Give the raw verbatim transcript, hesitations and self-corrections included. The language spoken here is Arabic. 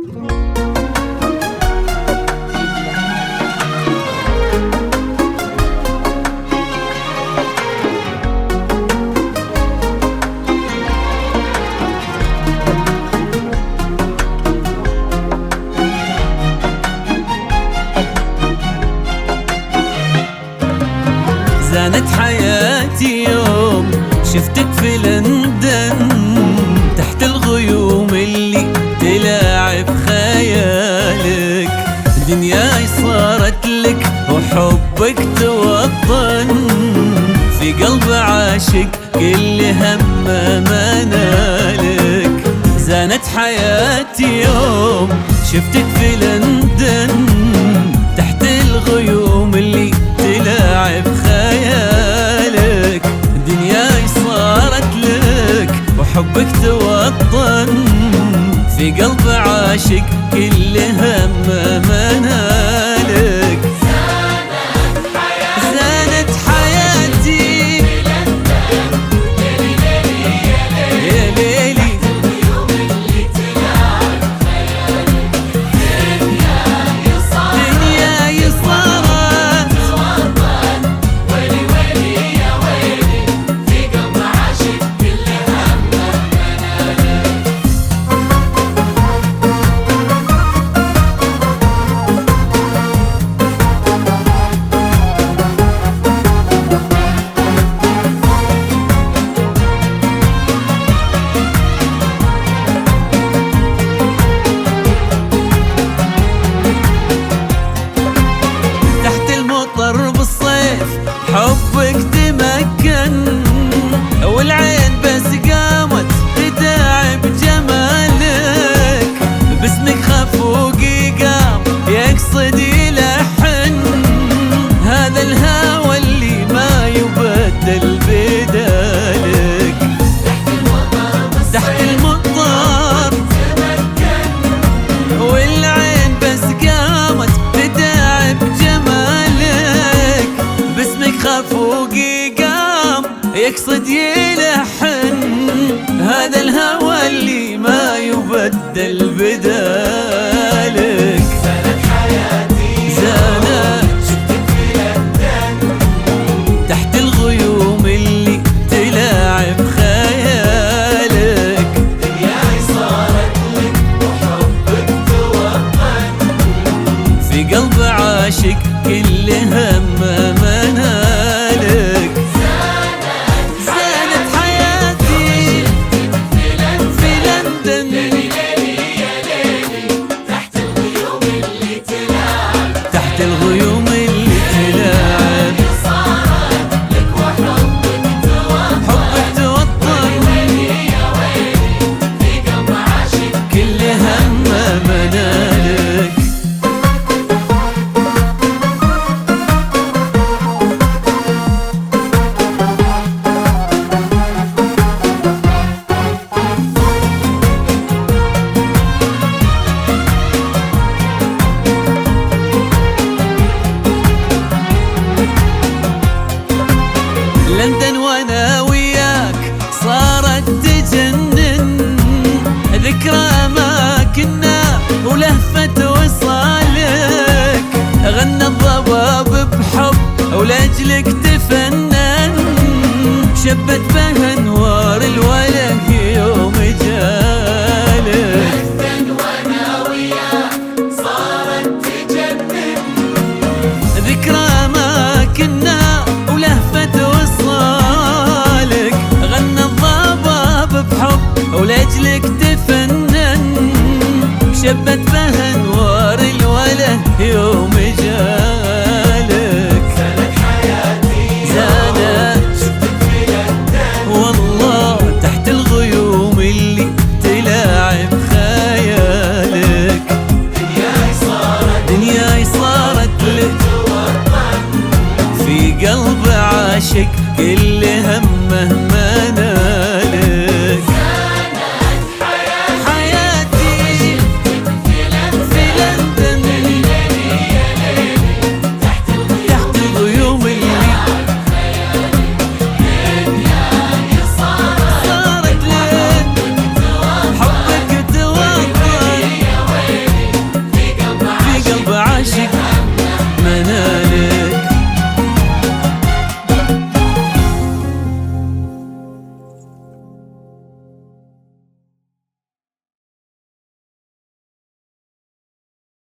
زانت حياتي يوم شفتك في لندن تحت الغيوم اللي تلاعب خيالك. دنياي صارت لك وحبك توطن في قلب عاشق كل هم منالك. زانت حياتي يوم شفتك في لندن تحت الغيوم اللي تلاعب خيالك. دنياي صارت لك وحبك توطن في قلب عاشق كل هم منالك. زانت حياتي يا ليلي دنياي صارت حبك تمكن والعين بس قامت تداعب جمالك. باسمك خفوقي قام يقصد يلحن هذا الهوى اللي ما يبدل بدالك. تحت المطر تمكن والعين بس قامت تداعب جمالك. باسمك خفوقي قام يقصد يلحن